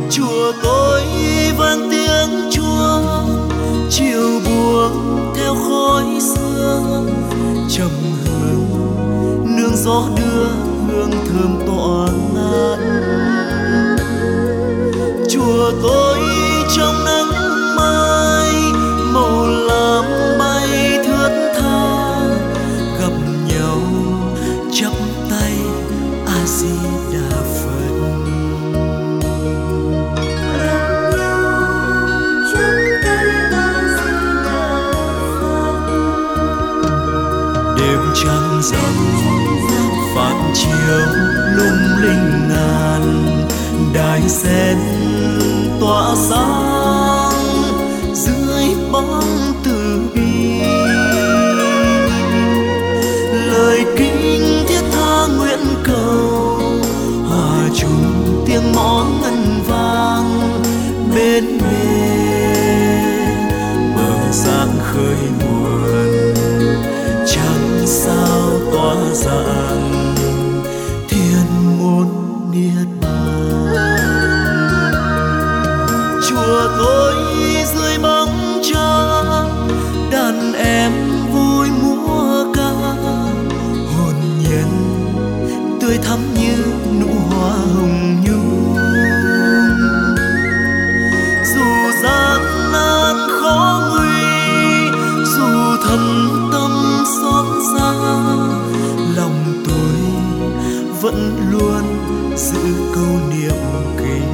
Chùa tôi vang tiếng chuông, chiều buông theo khói sương, trầm hương nương gió đưa hương thơm tỏa ngát. Chùa tôi trong nắng mai, màu lam bay thướt tha, gặp nhau chắp tay A Di Đà Phật. Đêm trăng rằm phản chiếu lung linh ngàn, đài sen tỏa sáng dưới bóng từ bi. Lời kinh thiết tha nguyện cầu, hòa chung tiếng mõ ngân vang bên bề bờ giang khơi nguồn. Trăng sao tỏa rạng thiên môn niết bàn. Chùa tôi dưới bóng trăng, đàn em vui múa ca, hồn nhiên tươi thắm như nụ hoa hồng nhung. Dù gian nan khó nguy, dù thân tâm xót xa, lòng tôi vẫn luôn giữ câu niệm kinh.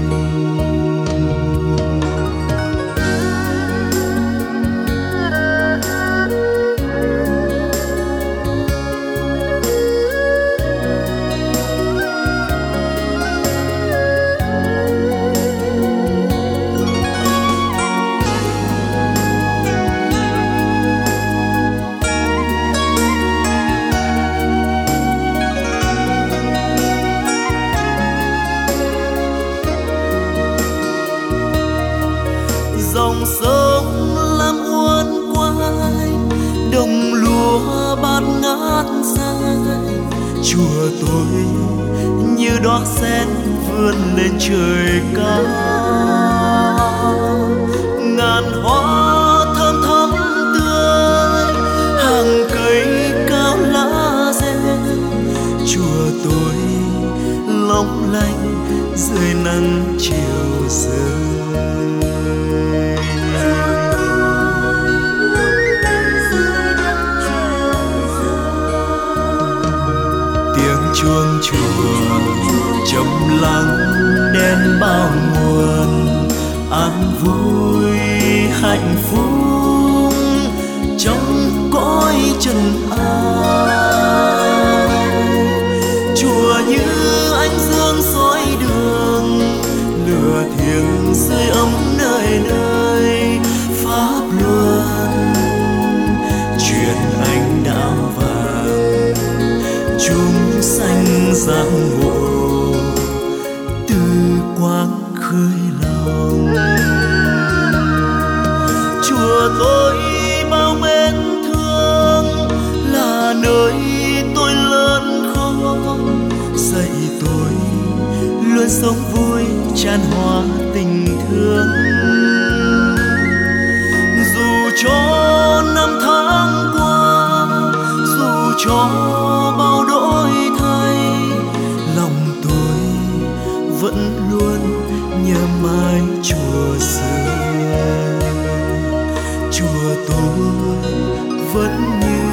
Dòng sông làm uốn quay, đồng lúa bát ngát dài. Chùa tôi như đóa sen vươn lên trời cao, ngàn hoa thơm thắm tươi, hàng cây cao lá rêu. Chùa tôi long lanh dưới nắng chiều rơi. Chuông chùa trầm lắng đen bao nguồn, an vui hạnh phúc trong cõi trần ai. Chùa như ánh dương soi đường, lửa thiêng sưởi ấm nơi nơi. Pháp luân truyền ánh đạo vàng, chúng sanh giang hồ từ quang khơi lòng. Chùa tôi bao mến thương, là nơi tôi lớn khôn, dạy tôi luôn sống vui tràn hòa tình thương. Dù cho năm tháng qua, dù cho bao đổi thay, lòng tôi vẫn luôn nhớ mãi chùa xưa. Chùa tôi vẫn như